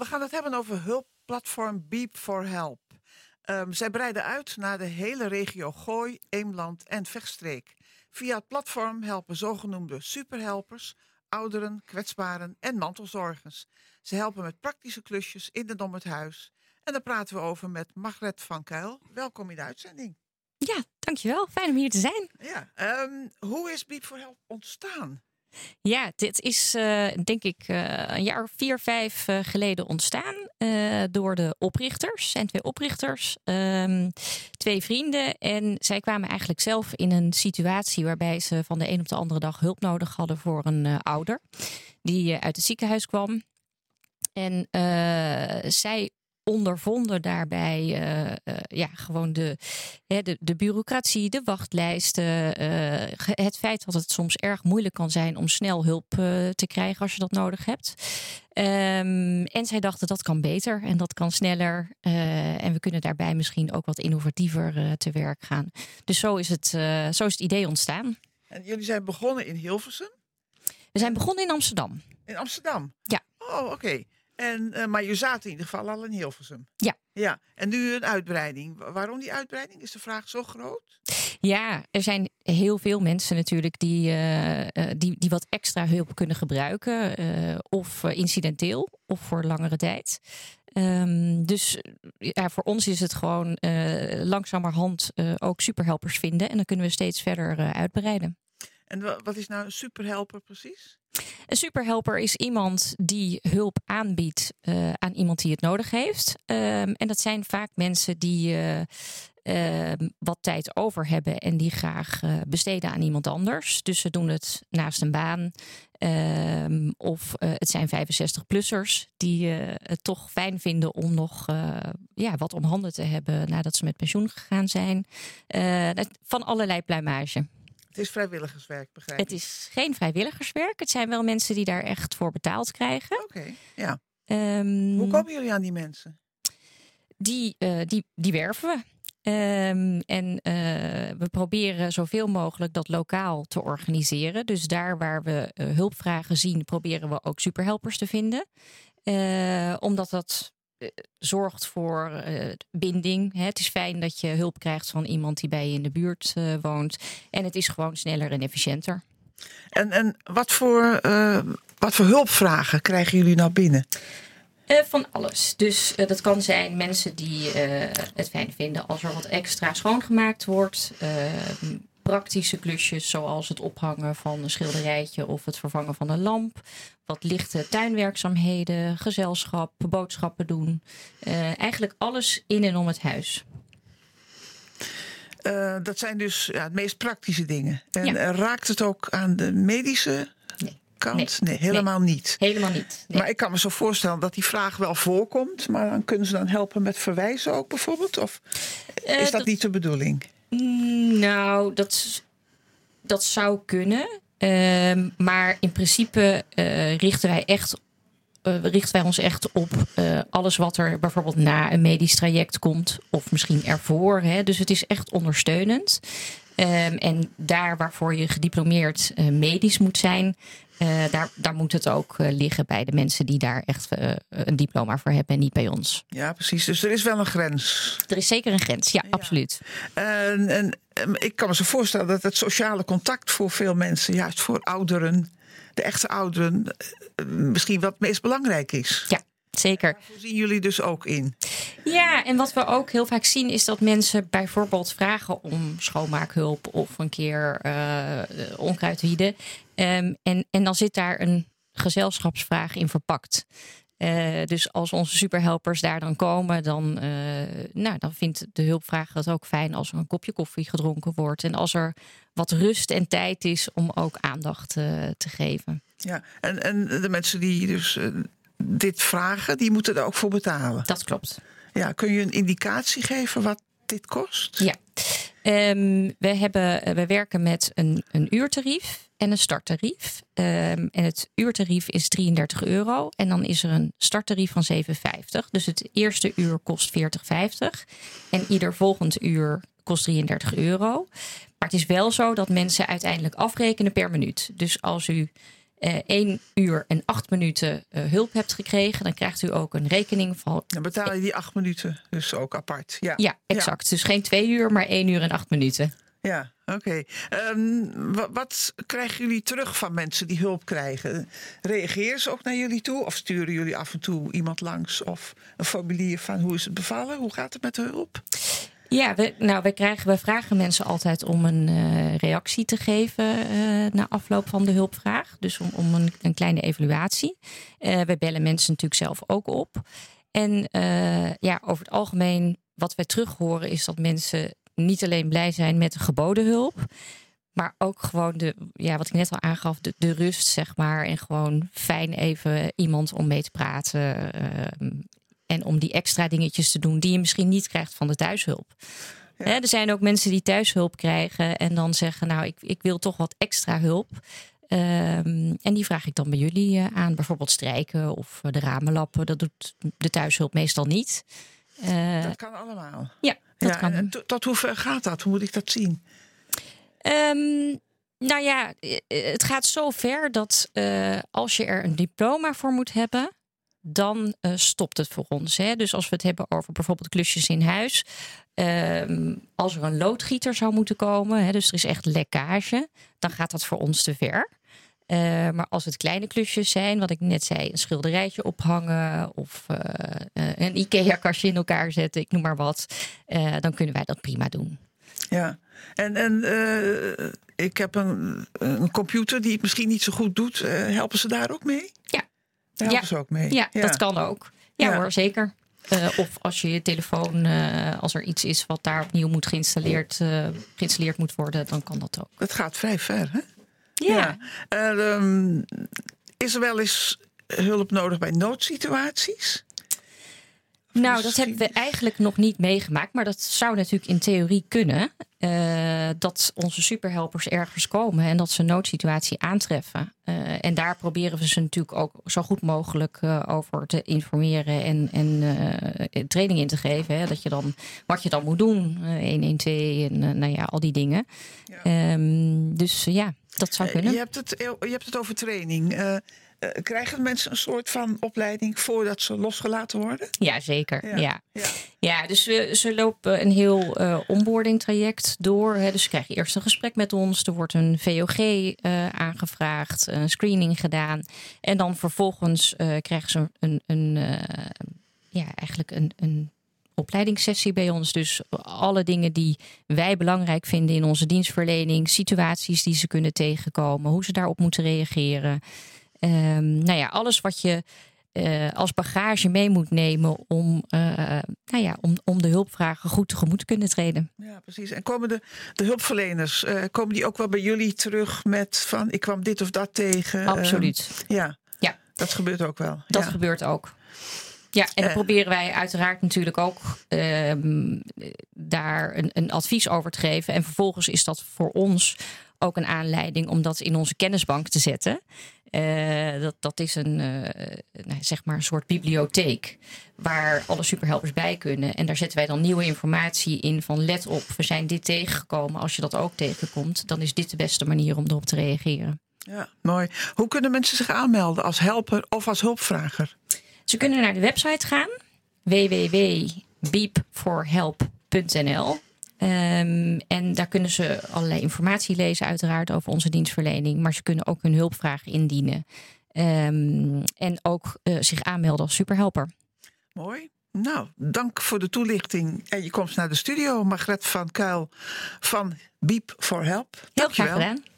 gaan het hebben over hulpplatform Beep for Help. Zij breiden uit naar de hele regio Gooi, Eemland en Vechtstreek. Via het platform helpen zogenoemde superhelpers, ouderen, kwetsbaren en mantelzorgers. Ze helpen met praktische klusjes in en om het huis. En daar praten we over met Margret van Kuil. Welkom in de uitzending. Ja, dankjewel. Fijn om hier te zijn. Ja, hoe is Beep for Help ontstaan? Ja, dit is denk ik een jaar of 4, 5 geleden ontstaan door de oprichters. Er zijn 2 oprichters, 2 vrienden. En zij kwamen eigenlijk zelf in een situatie waarbij ze van de een op de andere dag hulp nodig hadden voor een ouder die uit het ziekenhuis kwam. En zij ondervonden daarbij gewoon de bureaucratie, de wachtlijsten. Het feit dat het soms erg moeilijk kan zijn om snel hulp te krijgen als je dat nodig hebt. En zij dachten dat kan beter en dat kan sneller. En we kunnen daarbij misschien ook wat innovatiever te werk gaan. Dus zo is het idee ontstaan. En jullie zijn begonnen in Hilversum? We zijn begonnen in Amsterdam. In Amsterdam? Ja. Oh, oké. Maar je zaten in ieder geval al in Hilversum. Ja. En nu een uitbreiding. Waarom die uitbreiding? Is de vraag zo groot? Ja, er zijn heel veel mensen natuurlijk die wat extra hulp kunnen gebruiken. Of incidenteel, of voor langere tijd. Dus voor ons is het gewoon langzamerhand ook superhelpers vinden. En dan kunnen we steeds verder uitbreiden. En wat is nou een superhelper precies? Een superhelper is iemand die hulp aanbiedt aan iemand die het nodig heeft. En dat zijn vaak mensen die wat tijd over hebben en die graag besteden aan iemand anders. Dus ze doen het naast een baan. Of het zijn 65-plussers die het toch fijn vinden om nog wat om handen te hebben nadat ze met pensioen gegaan zijn. Van allerlei pluimage. Het is vrijwilligerswerk, begrijp ik? Het is geen vrijwilligerswerk. Het zijn wel mensen die daar echt voor betaald krijgen. Oké, ja. Hoe komen jullie aan die mensen? Die werven we. We proberen zoveel mogelijk dat lokaal te organiseren. Dus daar waar we hulpvragen zien, proberen we ook superhelpers te vinden. Omdat dat zorgt voor binding. Het is fijn dat je hulp krijgt van iemand die bij je in de buurt woont. En het is gewoon sneller en efficiënter. En wat voor hulpvragen krijgen jullie nou binnen? Van alles. Dus dat kan zijn mensen die het fijn vinden als er wat extra schoongemaakt wordt. Praktische klusjes zoals het ophangen van een schilderijtje of het vervangen van een lamp. Wat lichte tuinwerkzaamheden, gezelschap, boodschappen doen. Eigenlijk alles in en om het huis. Dat zijn dus het meest praktische dingen. En raakt het ook aan de medische kant? Nee, helemaal niet. Helemaal niet. Nee. Maar ik kan me zo voorstellen dat die vraag wel voorkomt. Maar dan kunnen ze dan helpen met verwijzen ook bijvoorbeeld? Of is dat niet de bedoeling? Nou, dat zou kunnen. Maar in principe richten wij ons echt op alles wat er bijvoorbeeld na een medisch traject komt. Of misschien ervoor. Dus het is echt ondersteunend. En daar waarvoor je gediplomeerd medisch moet zijn, daar moet het ook liggen bij de mensen die daar echt een diploma voor hebben en niet bij ons. Ja, precies. Dus er is wel een grens. Er is zeker een grens, ja. Absoluut. En ik kan me zo voorstellen dat het sociale contact voor veel mensen, juist voor ouderen, de echte ouderen, misschien wat het meest belangrijk is. Ja. Zeker. Daar zien jullie dus ook in. Ja, en wat we ook heel vaak zien is dat mensen bijvoorbeeld vragen om schoonmaakhulp of een keer onkruid wieden. En dan zit daar een gezelschapsvraag in verpakt. Dus als onze superhelpers daar dan komen, dan vindt de hulpvraag het ook fijn als er een kopje koffie gedronken wordt. En als er wat rust en tijd is om ook aandacht te geven. Ja, en de mensen die dus dit vragen, die moeten er ook voor betalen. Dat klopt. Ja, kun je een indicatie geven wat dit kost? Ja. We werken met een uurtarief en een starttarief. En het uurtarief is €33. En dan is er een starttarief van €7,50. Dus het eerste uur kost €40,50. En ieder volgend uur kost €33. Maar het is wel zo dat mensen uiteindelijk afrekenen per minuut. Dus als u 1 uur en 8 minuten hulp hebt gekregen, dan krijgt u ook een rekening van... Dan betaal je die 8 minuten dus ook apart. Ja, exact. Dus geen 2 uur, maar 1 uur en 8 minuten. Ja, oké. Wat krijgen jullie terug van mensen die hulp krijgen? Reageren ze ook naar jullie toe? Of sturen jullie af en toe iemand langs? Of een formulier van hoe is het bevallen? Hoe gaat het met de hulp? Ja, we vragen mensen altijd om een reactie te geven na afloop van de hulpvraag. Dus om een kleine evaluatie. We bellen mensen natuurlijk zelf ook op. En over het algemeen wat wij terug horen is dat mensen niet alleen blij zijn met de geboden hulp, maar ook gewoon wat ik net al aangaf, de rust, zeg maar. En gewoon fijn even iemand om mee te praten. En om die extra dingetjes te doen die je misschien niet krijgt van de thuishulp. Ja. Er zijn ook mensen die thuishulp krijgen en dan zeggen, nou, ik wil toch wat extra hulp. En die vraag ik dan bij jullie aan. Bijvoorbeeld strijken of de ramen lappen. Dat doet de thuishulp meestal niet. Dat kan allemaal? Ja, dat kan. En tot hoe ver gaat dat? Hoe moet ik dat zien? Het gaat zo ver dat als je er een diploma voor moet hebben, dan stopt het voor ons. Hè? Dus als we het hebben over bijvoorbeeld klusjes in huis. Als er een loodgieter zou moeten komen, dus er is echt lekkage, dan gaat dat voor ons te ver. Maar als het kleine klusjes zijn, wat ik net zei, een schilderijtje ophangen of een IKEA-kastje in elkaar zetten, ik noem maar wat, dan kunnen wij dat prima doen. Ja, en ik heb een computer die het misschien niet zo goed doet. Helpen ze daar ook mee? Ja. Daar helpen ze ook mee? Ja, dat kan ook. Ja hoor, zeker. Of als je telefoon, als er iets is wat daar opnieuw moet geïnstalleerd moet worden, dan kan dat ook. Dat gaat vrij ver, hè? Ja. Is er wel eens hulp nodig bij noodsituaties? Nou, dat hebben we eigenlijk nog niet meegemaakt. Maar dat zou natuurlijk in theorie kunnen. Dat onze superhelpers ergens komen en dat ze een noodsituatie aantreffen. En daar proberen we ze natuurlijk ook zo goed mogelijk over te informeren en training in te geven. Hè, dat je dan, wat je dan moet doen, 112 en al die dingen. Ja. Dat zou kunnen. Je hebt het over training. Krijgen mensen een soort van opleiding voordat ze losgelaten worden? Ja, zeker. Ja, dus ze lopen een heel onboarding traject door. Hè. Dus ze krijgen eerst een gesprek met ons. Er wordt een VOG aangevraagd, een screening gedaan. En dan vervolgens krijgen ze een opleidingssessie bij ons. Dus alle dingen die wij belangrijk vinden in onze dienstverlening, situaties die ze kunnen tegenkomen, hoe ze daarop moeten reageren. Alles wat je als bagage mee moet nemen om de hulpvragen goed tegemoet te kunnen treden. Ja, precies. En komen de hulpverleners, komen die ook wel bij jullie terug met van ik kwam dit of dat tegen? Absoluut. Ja, dat gebeurt ook wel. Dat gebeurt ook. Ja, en dan proberen wij uiteraard natuurlijk ook daar een advies over te geven. En vervolgens is dat voor ons ook een aanleiding om dat in onze kennisbank te zetten. Dat is een soort bibliotheek waar alle superhelpers bij kunnen. En daar zetten wij dan nieuwe informatie in van let op, we zijn dit tegengekomen. Als je dat ook tegenkomt, dan is dit de beste manier om erop te reageren. Ja, mooi. Hoe kunnen mensen zich aanmelden als helper of als hulpvrager? Ze kunnen naar de website gaan, www.beepforhelp.nl. En daar kunnen ze allerlei informatie lezen uiteraard over onze dienstverlening. Maar ze kunnen ook hun hulpvraag indienen. En ook zich aanmelden als superhelper. Mooi. Nou, dank voor de toelichting en je komst naar de studio. Margret van Kuil van Beep for Help. Heel graag gedaan.